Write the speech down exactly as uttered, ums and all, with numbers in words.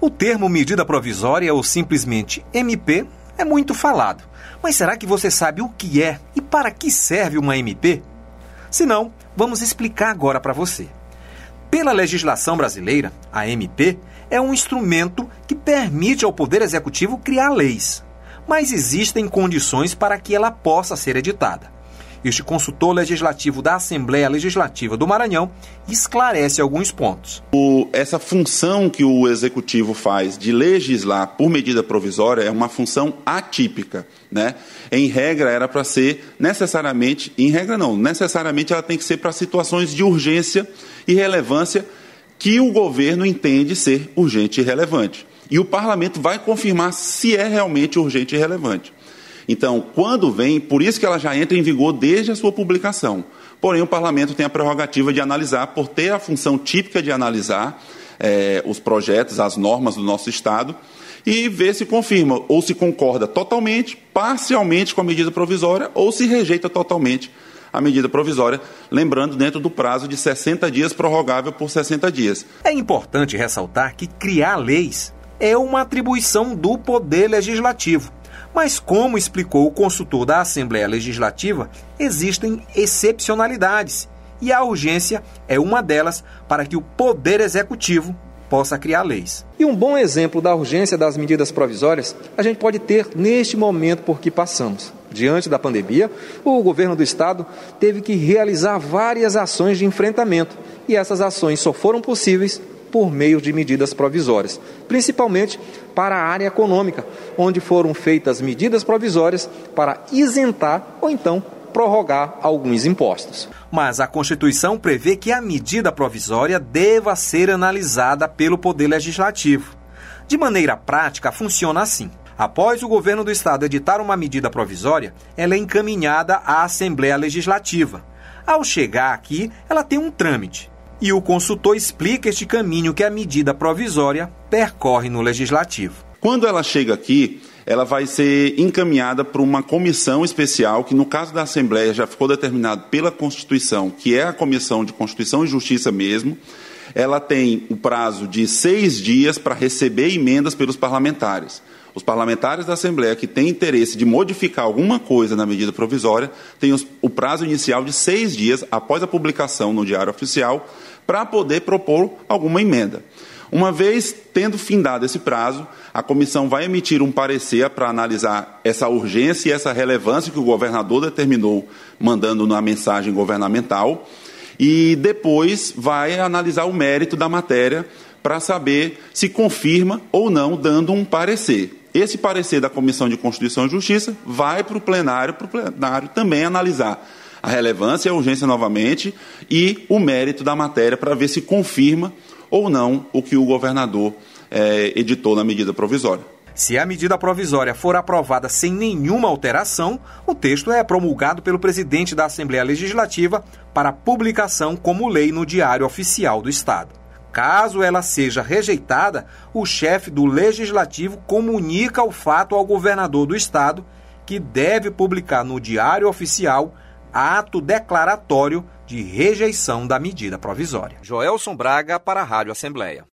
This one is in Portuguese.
O termo medida provisória ou simplesmente M P é muito falado. Mas será que você sabe o que é e para que serve uma M P? Se não, vamos explicar agora para você. Pela legislação brasileira, a M P é um instrumento que permite ao Poder Executivo criar leis, mas existem condições para que ela possa ser editada. Este consultor legislativo da Assembleia Legislativa do Maranhão esclarece alguns pontos. O, essa função que o Executivo faz de legislar por medida provisória é uma função atípica, né? Em regra, era para ser necessariamente, em regra não, necessariamente ela tem que ser para situações de urgência e relevância que o governo entende ser urgente e relevante. E o parlamento vai confirmar se é realmente urgente e relevante. Então, quando vem, por isso que ela já entra em vigor desde a sua publicação. Porém, o parlamento tem a prerrogativa de analisar, por ter a função típica de analisar é, os projetos, as normas do nosso Estado, e ver se confirma ou se concorda totalmente, parcialmente com a medida provisória, ou se rejeita totalmente a medida provisória, lembrando dentro do prazo de sessenta dias, prorrogável por sessenta dias. É importante ressaltar que criar leis é uma atribuição do Poder Legislativo. Mas, como explicou o consultor da Assembleia Legislativa, existem excepcionalidades e a urgência é uma delas para que o Poder Executivo possa criar leis. E um bom exemplo da urgência das medidas provisórias a gente pode ter neste momento por que passamos. Diante da pandemia, o governo do Estado teve que realizar várias ações de enfrentamento e essas ações só foram possíveis por meio de medidas provisórias, principalmente para a área econômica, onde foram feitas medidas provisórias para isentar ou então prorrogar alguns impostos. Mas a Constituição prevê que a medida provisória deva ser analisada pelo Poder Legislativo. De maneira prática, funciona assim. Após o governo do Estado editar uma medida provisória, ela é encaminhada à Assembleia Legislativa. Ao chegar aqui, ela tem um trâmite. E o consultor explica este caminho que a medida provisória percorre no Legislativo. Quando ela chega aqui, ela vai ser encaminhada para uma comissão especial, que no caso da Assembleia já ficou determinado pela Constituição, que é a Comissão de Constituição e Justiça mesmo. Ela tem o prazo de seis dias para receber emendas pelos parlamentares. Os parlamentares da Assembleia que têm interesse de modificar alguma coisa na medida provisória têm os, o prazo inicial de seis dias após a publicação no Diário Oficial para poder propor alguma emenda. Uma vez tendo findado esse prazo, a comissão vai emitir um parecer para analisar essa urgência e essa relevância que o governador determinou, mandando na mensagem governamental, e depois vai analisar o mérito da matéria para saber se confirma ou não, dando um parecer. Esse parecer da Comissão de Constituição e Justiça vai para o plenário, para o plenário também analisar a relevância e a urgência novamente e o mérito da matéria para ver se confirma ou não o que o governador eh, editou na medida provisória. Se a medida provisória for aprovada sem nenhuma alteração, o texto é promulgado pelo presidente da Assembleia Legislativa para publicação como lei no Diário Oficial do Estado. Caso ela seja rejeitada, o chefe do Legislativo comunica o fato ao governador do Estado, que deve publicar no Diário Oficial ato declaratório de rejeição da medida provisória. Joelson Braga para a Rádio Assembleia.